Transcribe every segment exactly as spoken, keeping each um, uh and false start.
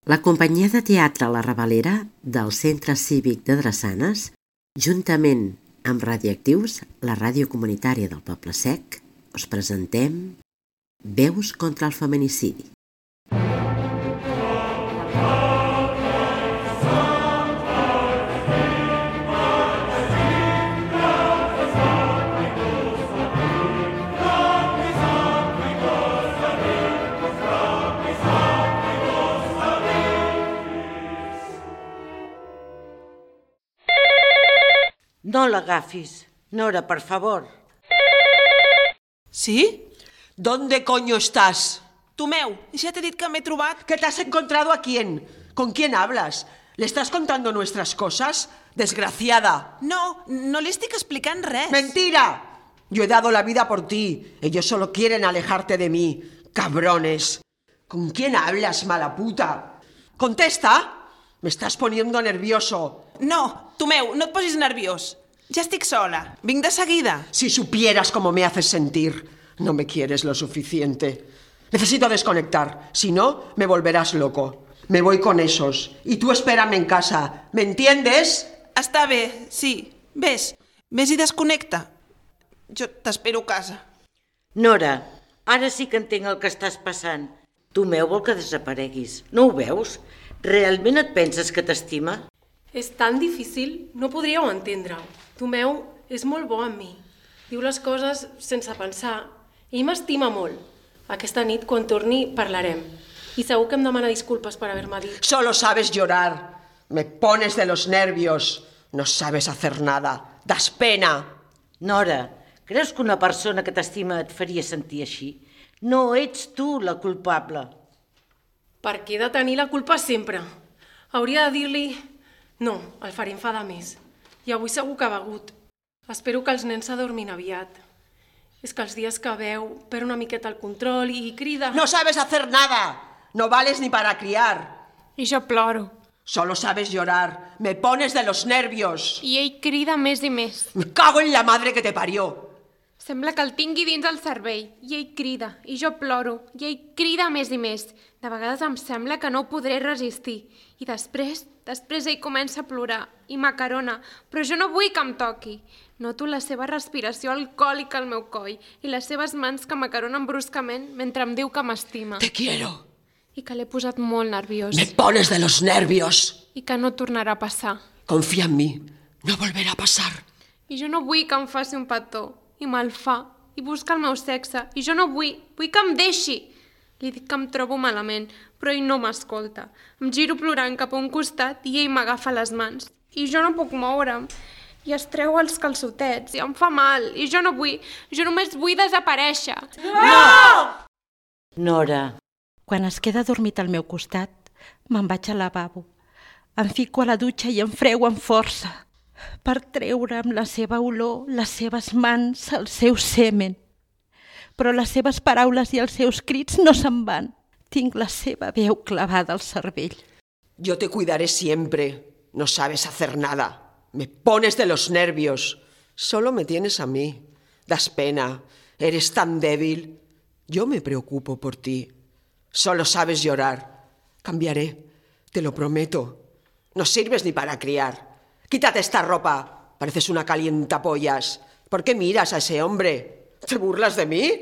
La companyia de teatre La Ravalera del Centre Cívic de Drassanes, juntament amb Radioactius, la ràdio comunitària del Poble Sec, us presentem Veus contra el feminicidi. No l'agafis. Nora, por favor. ¿Sí? ¿Dónde coño estás? Tomeu, ja t'he dit que m'he trobat... ¿Que te has encontrado a quién? ¿Con quién hablas? ¿Le estás contando nuestras cosas? Desgraciada. No, no li estic explicant res. ¡Mentira! Yo he dado la vida por ti. Ellos solo quieren alejarte de mí. ¡Cabrones! ¿Con quién hablas, mala puta? ¡Contesta! Me estás poniendo nervioso. No, Tomeu, no et posis nerviós. Ja estic sola. Vinc de seguida. Si supieras cómo me haces sentir, no me quieres lo suficiente. Necesito desconectar, si no, me volverás loco. Me voy con esos, y tú espérame en casa, ¿me entiendes? Està bé, sí. Ves, ves i desconnecta. Jo t'espero a casa. Nora, ara sí que entenc el que estàs passant. Tomeu vol que desapareguis. No ho veus? Realment et penses que t'estima? És tan difícil, no podríeu entendre-ho. Tomeu és molt bo amb mi. Diu les coses sense pensar. Ell m'estima molt. Aquesta nit, quan torni, parlarem. I segur que em demana disculpes per haver-me dit. Solo sabes llorar. Me pones de los nervios. No sabes hacer nada. Das pena. Nora, creus que una persona que t'estima et faria sentir així? No ets tu la culpable. Per què he de tenir la culpa sempre? Hauria de dir-li... No, el faré enfadar més. I avui segur que ha begut. Espero que els nens s'adormin aviat. És que els dies que veu perd una miqueta el control i crida... No sabes hacer nada. No vales ni para criar. I jo ploro. Solo sabes llorar. Me pones de los nervios. I ell crida més i més. Me cago en la madre que te parió. Sembla que el tingui dins el cervell. I ell crida, i jo ploro, i ell crida més i més. De vegades em sembla que no ho podré resistir. I després, després ell comença a plorar i m'acarona, però jo no vull que em toqui. Noto la seva respiració alcohòlica al meu coll i les seves mans que m'acaronen bruscament mentre em diu que m'estima. Te quiero. I que l'he posat molt nerviós. Me pones de los nervios. I que no tornarà a passar. Confía en mí. No volverá a pasar. I jo no vull que em faci un petó. I me'l fa. I busca el meu sexe. I jo no vull. Vull que em deixi. Li dic que em trobo malament, però ell no m'escolta. Em giro plorant cap a un costat i ell m'agafa les mans. I jo no puc moure'm. I es treu els calçotets i em fa mal. I jo no vull. Jo només vull desaparèixer. No! Nora. Quan es queda dormit al meu costat, me'n vaig al lavabo. Em fico a la dutxa i em frego amb força per treure amb la seva olor, les seves mans, el seu semen. Però les seves paraules i els seus crits no se'n van. Tinc la seva veu clavada al cervell. Yo te cuidaré siempre. No sabes hacer nada. Me pones de los nervios. Solo me tienes a mí. Das pena. Eres tan débil. Yo me preocupo por ti. Solo sabes llorar. Cambiaré. Te lo prometo. No sirves ni para criar. Quítate esta ropa. Pareces una calientapollas. ¿Por qué miras a ese hombre? ¿Te burlas de mí?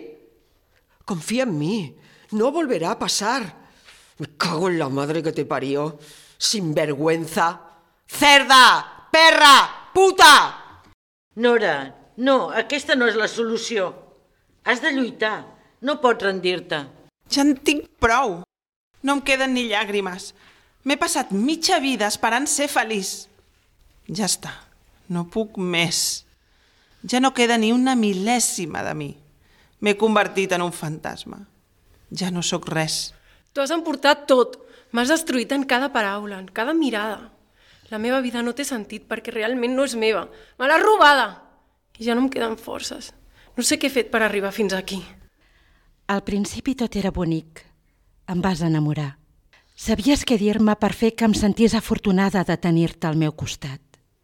Confía en mí. No volverá a pasar. Me cago en la madre que te parió. Sinvergüenza. ¡Cerda! ¡Perra! ¡Puta! Nora, no, aquesta no és la solució. Has de lluitar. No pots rendir-te. Ja en tinc prou. No em queden ni llàgrimes. M'he passat mitja vida esperant ser feliç. Ja està. No puc més. Ja no queda ni una mil·lèsima de mi. M'he convertit en un fantasma. Ja no sóc res. Tu has emportat tot. M'has destruït en cada paraula, en cada mirada. La meva vida no té sentit perquè realment no és meva. Me l'has robada! I ja no em queden forces. No sé què he fet per arribar fins aquí. Al principi tot era bonic. Em vas enamorar. Sabies què dir-me per fer que em sentís afortunada de tenir-te al meu costat.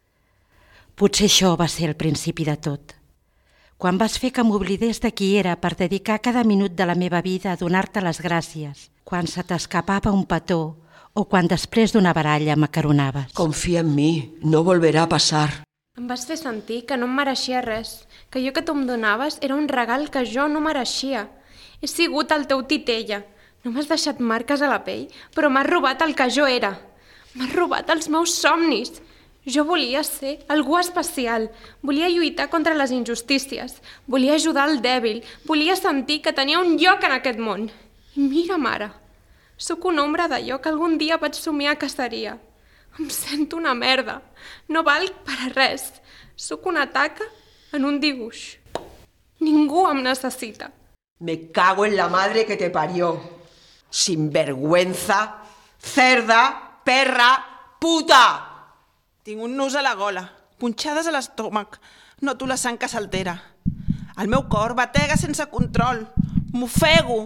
Potser això va ser el principi de tot. Quan vas fer que m'oblidés de qui era per dedicar cada minut de la meva vida a donar-te les gràcies, quan se t'escapava un petó o quan després d'una baralla m'acaronaves. Confia en mi, no volverà a passar. Em vas fer sentir que no em mereixia res, que allò que tu em donaves era un regal que jo no mereixia. He sigut el teu titella. No m'has deixat marques a la pell, però m'has robat el que jo era. M'has robat els meus somnis. Jo volia ser algú especial, volia lluitar contra les injustícies, volia ajudar el dèbil, volia sentir que tenia un lloc en aquest món. I mira'm ara, sóc una ombra d'allò que algun dia vaig somiar que seria. Em sento una merda, no valc per a res, sóc una taca en un dibuix. Ningú em necessita. Me cago en la madre que te parió. Sinvergüenza, cerda, perra, puta! Tinc un nus a la gola, punxades a l'estómac, noto la sang que s'altera. El meu cor batega sense control, m'ofego.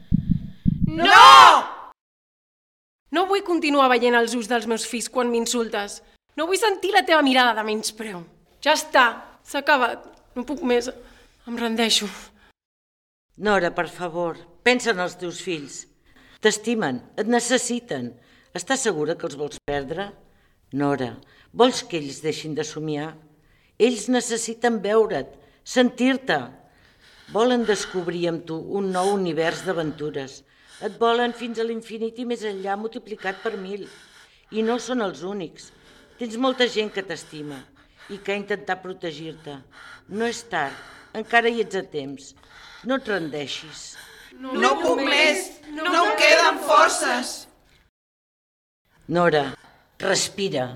No! No vull continuar veient els ulls dels meus fills quan m'insultes. No vull sentir la teva mirada de menyspreu. Ja està, s'ha acabat. No puc més. Em rendeixo. Nora, per favor, pensa en els teus fills. T'estimen, et necessiten. Estàs segura que els vols perdre? Nora, vols que ells deixin de somiar? Ells necessiten veure't, sentir-te. Volen descobrir amb tu un nou univers d'aventures. Et volen fins a l'infinit i més enllà multiplicat per mil. I no són els únics. Tens molta gent que t'estima i que ha intentat protegir-te. No és tard, encara hi ets a temps. No et rendeixis. No, no puc més, no, no em queden forces. Nora, respira.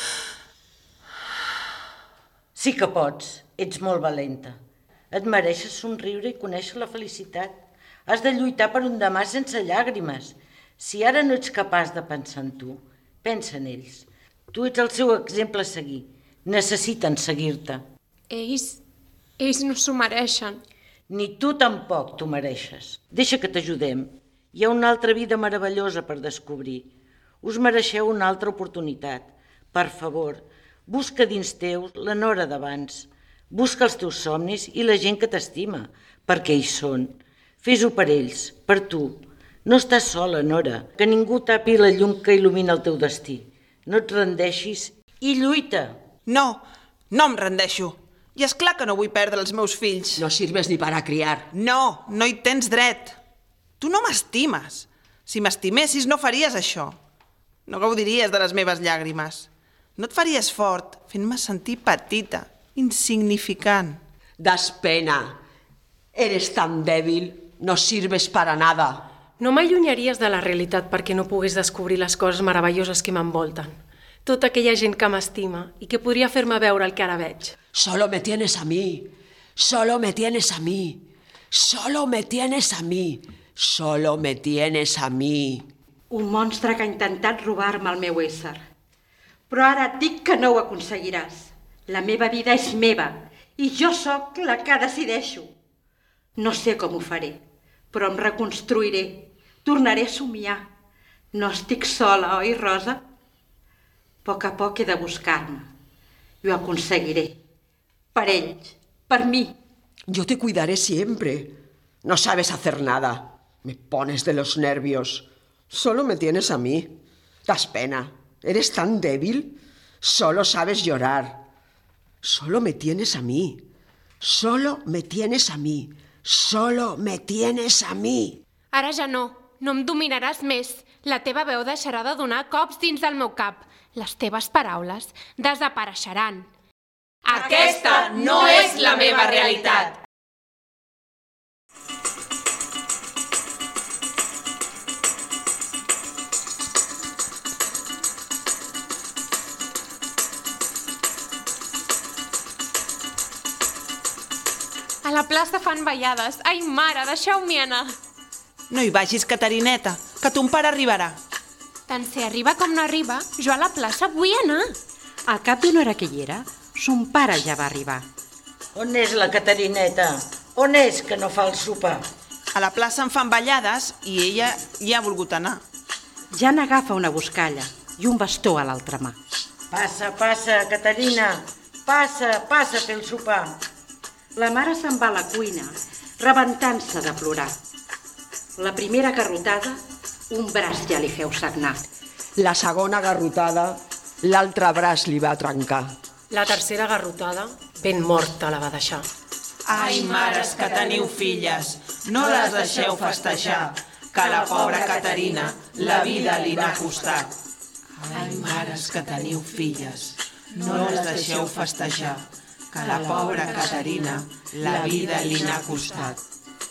Sí que pots, ets molt valenta. Et mereixes somriure i conèixer la felicitat. Has de lluitar per un demà sense llàgrimes. Si ara no ets capaç de pensar en tu, pensa en ells. Tu ets el seu exemple a seguir. Necessiten seguir-te. Ells, ells no s'ho mereixen. Ni tu tampoc t'ho mereixes. Deixa que t'ajudem. Hi ha una altra vida meravellosa per descobrir. Us mereixeu una altra oportunitat. Per favor, busca dins teus la Nora d'abans. Busca els teus somnis i la gent que t'estima, perquè ells són. Fes-ho per ells, per tu. No estàs sola, Nora, que ningú tapi la llum que il·lumina el teu destí. No et rendeixis i lluita. No, no em rendeixo. I és clar que no vull perdre els meus fills. No sirves ni para criar. No, no hi tens dret. Tu no m'estimes. Si m'estimessis no faries això. No gaudiries de les meves llàgrimes. No et faries fort fent-me sentir petita, insignificant. Das pena. Eres tan dèbil, no sirves para nada. No m'allunyaries de la realitat perquè no pogués descobrir les coses meravelloses que m'envolten. Tota aquella gent que m'estima i que podria fer-me veure el que ara veig. Solo me tienes a mí. Solo me tienes a mí. Solo me tienes a mí. Solo me tienes a mí. Un monstre que ha intentat robar-me el meu ésser. Però ara et dic que no ho aconseguiràs. La meva vida és meva i jo sóc la que decideixo. No sé com ho faré, però em reconstruiré. Tornaré a somiar. No estic sola, oi, Rosa? A poc a poc he de buscar-me. I ho aconseguiré. Per ells, per mi. Yo te cuidaré siempre. No sabes hacer nada. Me pones de los nervios. Solo me tienes a mí. Das pena. Eres tan débil. Solo sabes llorar. Solo me tienes a mí. Solo me tienes a mí. Solo me tienes a mí. Ara ja no. No em dominaràs més. La teva veu deixarà de donar cops dins del meu cap. Les teves paraules desapareixeran. Aquesta no és la meva realitat. A la plaça fan ballades. Ai, mare, deixeu-m'hi anar. No hi vagis, Catarineta, que ton pare arribarà. Tant si arriba com no arriba, jo a la plaça vull anar. Al cap d'una hora que hi era, son pare ja va arribar. On és la Catarineta? On és que no fa el sopar? A la plaça en fan ballades i ella hi ha volgut anar. Ja n'agafa una buscalla i un bastó a l'altra mà. Passa, passa, Caterina. Passa, passa a fer el sopar. La mare se'n va a la cuina, rebentant-se de plorar. La primera garrotada, un braç ja li feu sagnar. La segona garrotada, l'altre braç li va trencar. La tercera garrotada, ben morta la va deixar. Ai, mares que teniu filles, no les deixeu festejar, que a la pobra Caterina la vida li n'ha costat. Ai, mares que teniu filles, no les deixeu festejar, que a la pobra Caterina la vida li n'ha costat.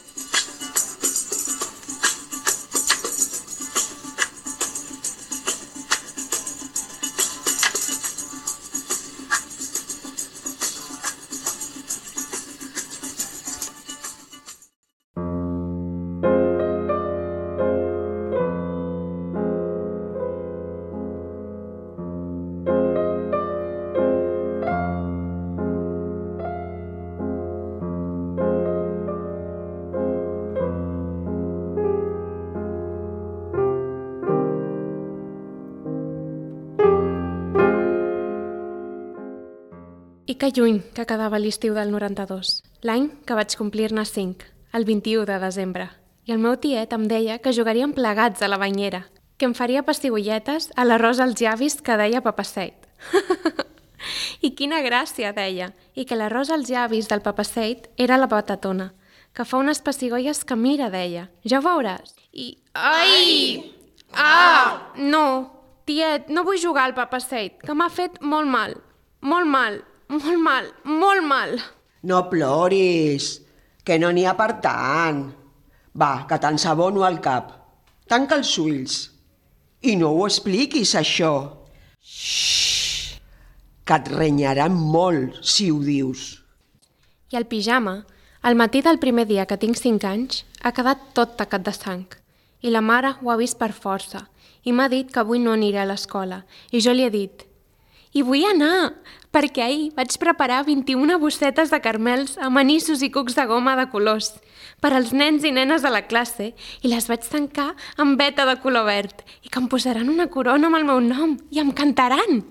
I que lluny que quedava l'estiu del noranta-dos, l'any que vaig complir-ne cinc, el vint-i-u de desembre. I el meu tiet em deia que jugaríem plegats a la banyera, que em faria pessigolletes a l'arròs als llavis que deia papaseit. I quina gràcia, deia, i que l'arròs als llavis del papaseit era la patatona, que fa unes pessigolles que mira, deia, ja ho veuràs. I... Ai! Ah! No, tiet, no vull jugar al papaseit, que m'ha fet molt mal, molt mal. Molt mal, molt mal. No ploris, que no n'hi ha per tant. Va, que t'ensabono al cap. Tanca els ulls. I no ho expliquis, això. Xxxt, que et renyaran molt, si ho dius. I el pijama, al matí del primer dia que tinc cinc anys, ha quedat tot tacat de sang. I la mare ho ha vist per força i m'ha dit que avui no aniré a l'escola. I jo li he dit... I vull anar, perquè ahir vaig preparar vint-i-una bossetes de carmels amb anissos i cucs de goma de colors per als nens i nenes de la classe i les vaig tancar amb veta de color verd i que em posaran una corona amb el meu nom i em cantaran.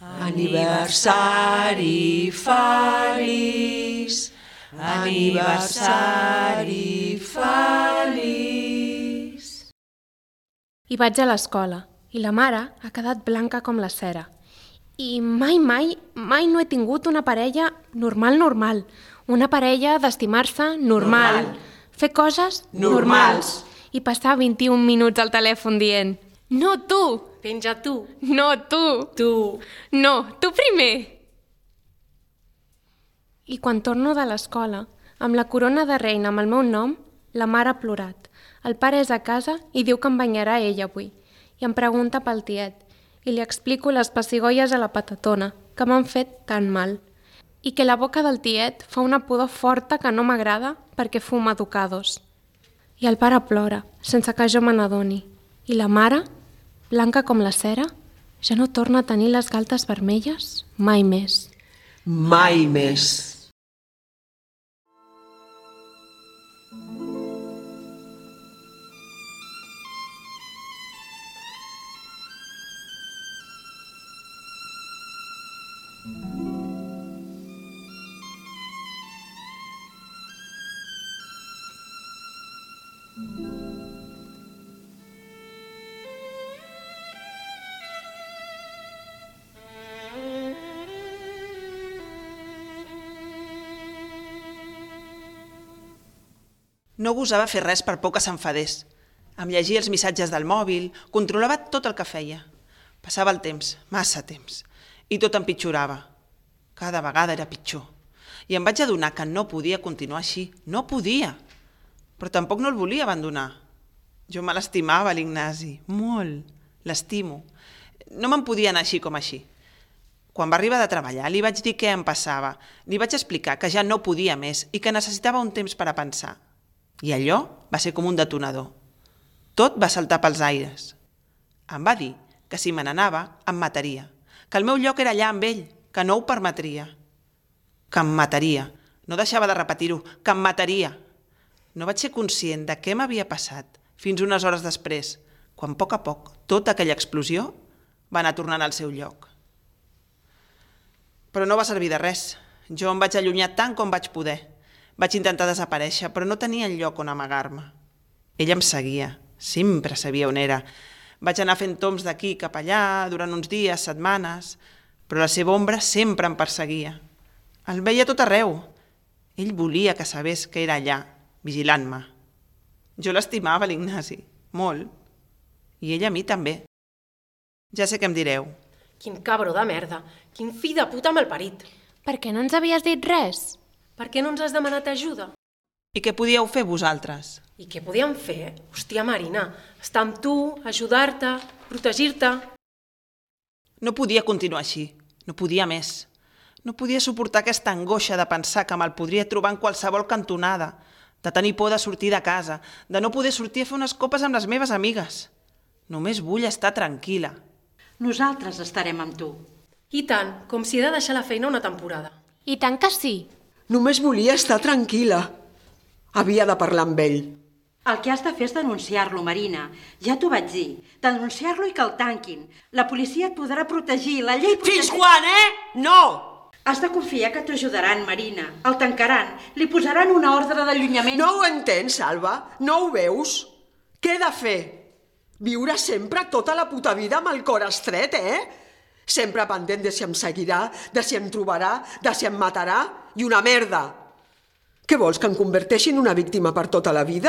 Aniversari feliç, aniversari feliç. I vaig a l'escola i la mare ha quedat blanca com la cera. I mai, mai, mai no he tingut una parella normal, normal. Una parella d'estimar-se normal. normal. Fer coses normals. I passar vint-i-un minuts al telèfon dient no tu, Penja tu. no tu, Tu. no, tu primer. I quan torno de l'escola, amb la corona de reina amb el meu nom, la mare ha plorat. El pare és a casa i diu que em banyarà ell avui. I em pregunta pel tiet. I li explico les pessigolles a la patatona, que m'han fet tan mal, i que la boca del tiet fa una pudor forta que no m'agrada perquè fuma ducados. I el pare plora, sense que jo me n'adoni, i la mare, blanca com la cera, ja no torna a tenir les galtes vermelles mai més. Mai més. No gosava fer res per por que s'enfadés. Em llegia els missatges del mòbil, controlava tot el que feia. Passava el temps, massa temps, i tot empitjorava. Cada vegada era pitjor. I em vaig adonar que no podia continuar així, no podia. Però tampoc no el volia abandonar. Jo me l'estimava, l'Ignasi, molt. L'estimo. No me'n podia anar així com així. Quan va arribar de treballar, li vaig dir què em passava. Li vaig explicar que ja no podia més i que necessitava un temps per a pensar. I allò va ser com un detonador. Tot va saltar pels aires. Em va dir que si me n'anava em mataria, que el meu lloc era allà amb ell, que no ho permetria. Que em mataria. No deixava de repetir-ho, que em mataria. No vaig ser conscient de què m'havia passat fins unes hores després, quan a poc a poc tota aquella explosió va anar tornant al seu lloc. Però no va servir de res. Jo em vaig allunyar tant com vaig poder. Vaig intentar desaparèixer, però no tenia lloc on amagar-me. Ell em seguia, sempre sabia on era. Vaig anar fent tombs d'aquí cap allà durant uns dies, setmanes, però la seva ombra sempre em perseguia. El veia tot arreu. Ell volia que sabés que era allà, vigilant-me. Jo l'estimava, l'Ignasi, molt. I ell a mi també. Ja sé què em direu. Quin cabró de merda, quin fill de puta malparit. Per què no ens havies dit res? Per què no ens has demanat ajuda? I què podíeu fer vosaltres? I què podíem fer? Hòstia, Marina, estar amb tu, ajudar-te, protegir-te. No podia continuar així, no podia més. No podia suportar aquesta angoixa de pensar que me'l podria trobar en qualsevol cantonada, de tenir por de sortir de casa, de no poder sortir a fer unes copes amb les meves amigues. Només vull estar tranquil·la. Nosaltres estarem amb tu. I tant, com si he de deixar la feina una temporada. I tant que sí. Només volia estar tranquil·la. Havia de parlar amb ell. El que has de fer és denunciar-lo, Marina. Ja t'ho vaig dir. Denunciar-lo i que el tanquin. La policia et podrà protegir, la llei... Fins quan, eh? No! Has de confiar que t'ajudaran, Marina. El tancaran. Li posaran una ordre d'allunyament. No ho entens, Alba? No ho veus? Què he de fer? Viure sempre tota la puta vida amb el cor estret, eh? Sempre pendent de si em seguirà, de si em trobarà, de si em matarà. I una merda! Què vols, que em converteixi en una víctima per tota la vida?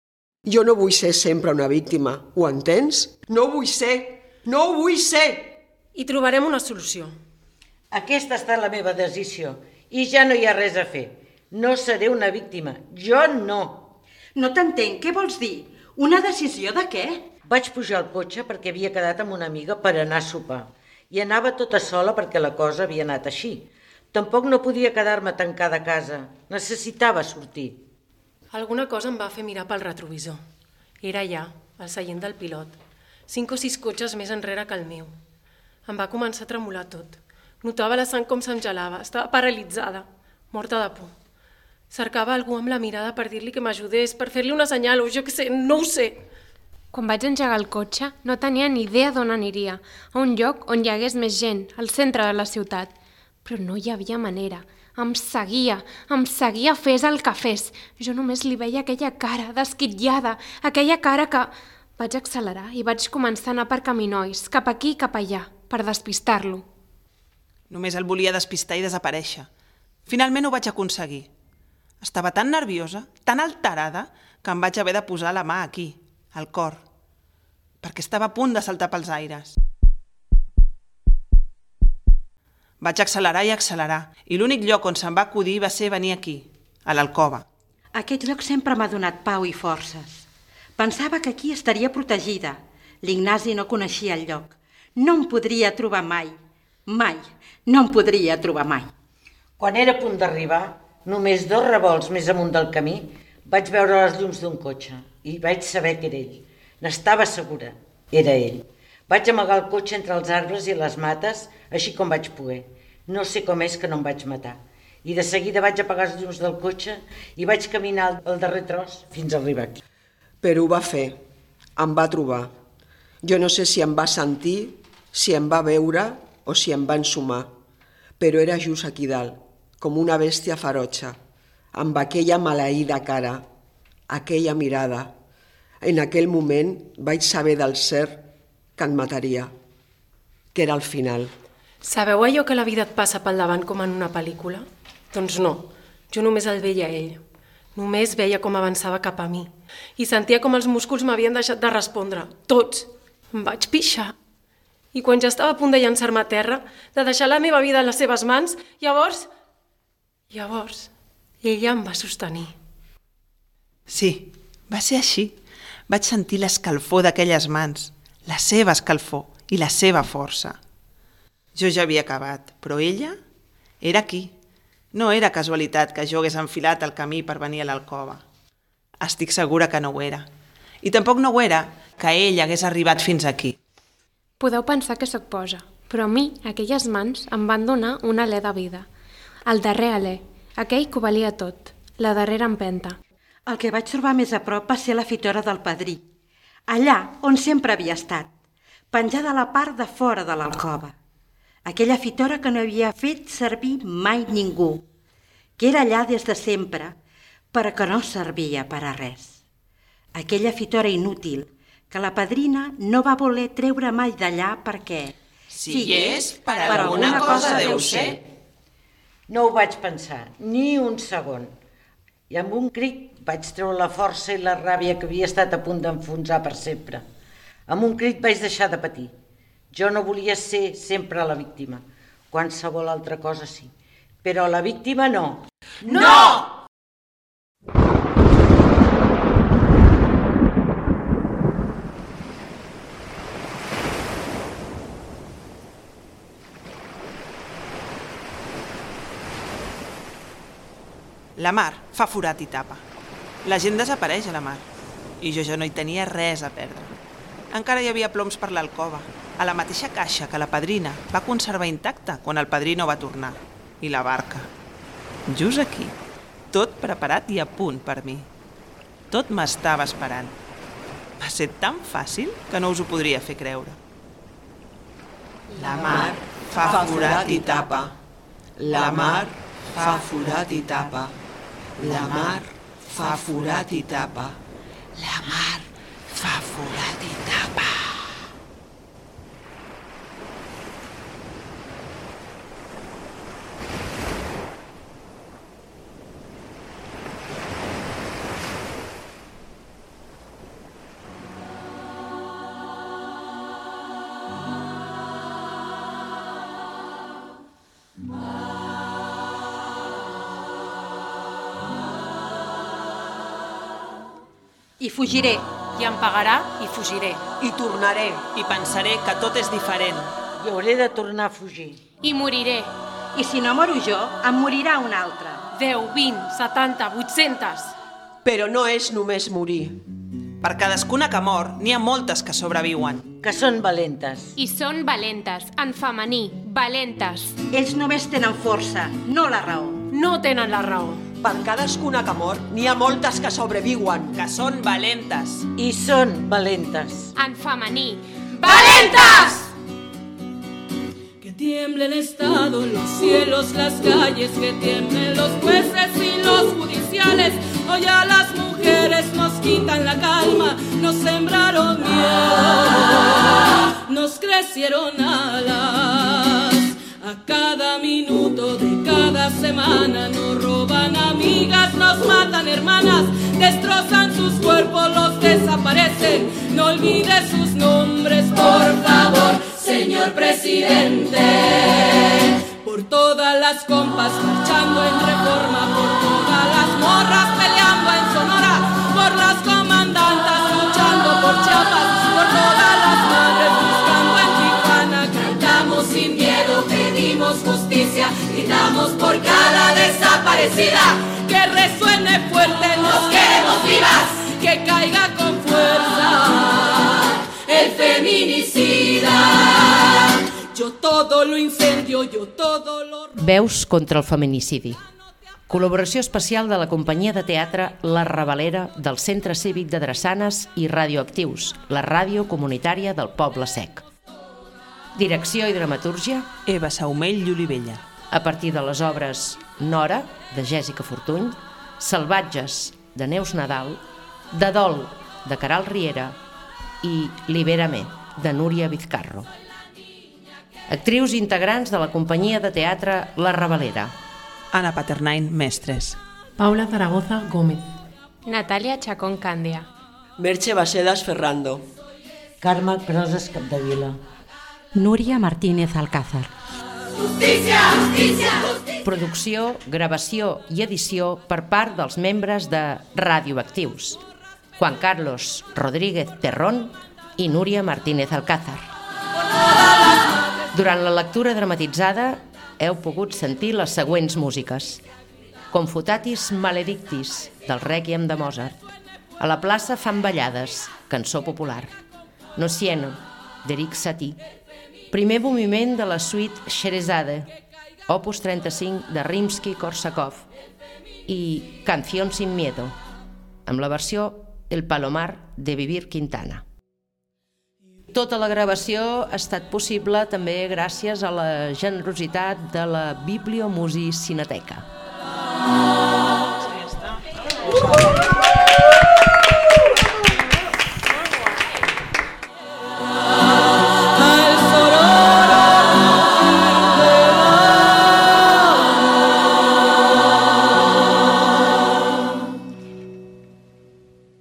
Jo no vull ser sempre una víctima, ho entens? No ho vull ser! No ho vull ser! I trobarem una solució. Aquesta ha estat la meva decisió i ja no hi ha res a fer. No seré una víctima. Jo no. No t'entenc. Què vols dir? Una decisió de què? Vaig pujar al cotxe perquè havia quedat amb una amiga per anar a sopar. I anava tota sola perquè la cosa havia anat així. Tampoc no podia quedar-me tancada a casa. Necessitava sortir. Alguna cosa em va fer mirar pel retrovisor. Era allà, al seient del pilot. Cinc o sis cotxes més enrere que el meu. Em va començar a tremolar tot. Notava la sang com se'm gelava. Estava paralitzada, morta de por. Cercava algú amb la mirada per dir-li que m'ajudés, per fer-li una senyal o jo què sé, no ho sé. Quan vaig engegar el cotxe, no tenia ni idea d'on aniria, a un lloc on hi hagués més gent, al centre de la ciutat. Però no hi havia manera. Em seguia, em seguia fes el que fes. Jo només li veia aquella cara desquitllada, aquella cara que... Vaig accelerar i vaig començar a anar per caminois, cap aquí i cap allà, per despistar-lo. Només el volia despistar i desaparèixer. Finalment ho vaig aconseguir. Estava tan nerviosa, tan alterada, que em vaig haver de posar la mà aquí, al cor, perquè estava a punt de saltar pels aires. Vaig accelerar i accelerar, i l'únic lloc on se'm va acudir va ser venir aquí, a l'alcova. Aquest lloc sempre m'ha donat pau i forces. Pensava que aquí estaria protegida. L'Ignasi no coneixia el lloc. No em podria trobar mai. Mai. No em podria trobar mai. Quan era a punt d'arribar, només dos revolts més amunt del camí, vaig veure les llums d'un cotxe i vaig saber que era ell. N'estava segura. Era ell. Vaig amagar el cotxe entre els arbres i les mates, així com vaig poder. No sé com és que no em vaig matar. I de seguida vaig apagar els llums del cotxe i vaig caminar el darrer tros fins a arribar aquí. Però ho va fer. Em va trobar. Jo no sé si em va sentir, si em va veure o si em va ensumar. Però era just aquí dalt, com una bèstia ferotge, amb aquella maleïda cara, aquella mirada. En aquell moment vaig saber del cert que em mataria, que era el final. Sabeu allò que la vida et passa pel davant com en una pel·lícula? Doncs no, jo només el veia a ell. Només veia com avançava cap a mi. I sentia com els músculs m'havien deixat de respondre. Tots. Em vaig pixar. I quan ja estava a punt de llançar-me a terra, de deixar la meva vida a les seves mans, llavors... Llavors, ella em va sostenir. Sí, va ser així. Vaig sentir l'escalfor d'aquelles mans, la seva escalfor i la seva força. Jo ja havia acabat, però ella era aquí. No era casualitat que jo hagués enfilat el camí per venir a l'alcova. Estic segura que no ho era. I tampoc no ho era que ell hagués arribat fins aquí. Podeu pensar que sóc posa, però a mi aquelles mans em van donar un alè de vida. El darrer alè, aquell que ho valia tot, la darrera empenta. El que vaig trobar més a prop va ser la fitora del padrí, allà on sempre havia estat, penjada a la part de fora de l'alcova. Aquella fitora que no havia fet servir mai ningú, que era allà des de sempre, però que no servia per a res. Aquella fitora inútil que la padrina no va voler treure mai d'allà perquè... Si hi és, per alguna cosa deu ser. No ho vaig pensar, ni un segon. I amb un crit vaig treure la força i la ràbia que havia estat a punt d'enfonsar per sempre. Amb un crit vaig deixar de patir. Jo no volia ser sempre la víctima. Qualsevol altra cosa sí. Però la víctima no. No! La mar fa forat i tapa. La gent desapareix a la mar. I jo ja no hi tenia res a perdre. Encara hi havia ploms per l'alcova, a la mateixa caixa que la padrina va conservar intacta quan el padrino va tornar. I la barca. Just aquí, tot preparat i a punt per mi. Tot m'estava esperant. Va ser tan fàcil que no us ho podria fer creure. La mar fa forat i tapa. La mar fa forat i tapa. La mar fa forat i tapa. La mar fa forat i tapa. I fugiré. I em pagarà i fugiré. I tornaré. I pensaré que tot és diferent. I hauré de tornar a fugir. I moriré. I si no moro jo, em morirà un altre. deu, vint, setanta, vuit-centes. Però no és només morir. Per cadascuna que mor, n'hi ha moltes que sobreviuen. Que són valentes. I són valentes, en femení, valentes. Ells només tenen força, no la raó. No tenen la raó. Per cadascuna que mor, n'hi ha moltes que sobreviuen. Que són valentes. I són valentes. En femení, ¡Valentes! Que tiemble el Estado, los cielos, las calles, que tiemblen los jueces y los judiciales. Hoy a las mujeres nos quitan la calma, nos sembraron miedo, nos crecieron alas. A cada minuto de cada semana nos roban amigas, nos matan hermanas, destrozan sus cuerpos, los desaparecen. No olvide sus nombres, por favor, señor presidente. Por todas las compas marchando en Reforma, por todas las morras peleando en Sonora, por las comandantas luchando por Chiapas, por todas las madres buscando en Tijuana. Cantamos sin miedo, pedimos justicia, gritamos por cada desaparecida. Que resuene fuerte, nos queremos vivas, que caiga con fuerza el feminicida. Yo todo lo incendio, yo todo lo... Veus contra el feminicidi. Col·laboració especial de la companyia de teatre La Ravalera del Centre Cívic de Drassanes i Radioactius, la ràdio comunitària del Poble Sec. Direcció i dramatúrgia Eva Saumell i Olivella. a partir de les obres Nora, de Jèssica Fortuny, Salvatges, de Neus Nadal, De Dol, de Caral Riera i Libérame, de Núria Vizcarro. Actrius integrants de la companyia de teatre La Ravalera. Anna Paternain, mestres. Paula Zaragoza Gómez. Natàlia Chacón Càndia. Merche Basedas Ferrando. Carme Crosas Capdevila. Núria Martínez Alcázar. Justícia, justícia, justícia. Producció, gravació i edició per part dels membres de Radioactius, Juan Carlos Rodríguez Terrón i Núria Martínez Alcázar. Durant la lectura dramatitzada heu pogut sentir les següents músiques. Confutatis Maledictis, del Rèquiem de Mozart. A la plaça fan ballades, cançó popular. Nocieno, d'Eric Satie. Primer moviment de la suite Sherazade, opus trenta-cinc de Rimsky-Korsakov. I Canción sin miedo, amb la versió El Palomar de Vivir Quintana. Tota la gravació ha estat possible també gràcies a la generositat de la Bibliomusi Cineteca.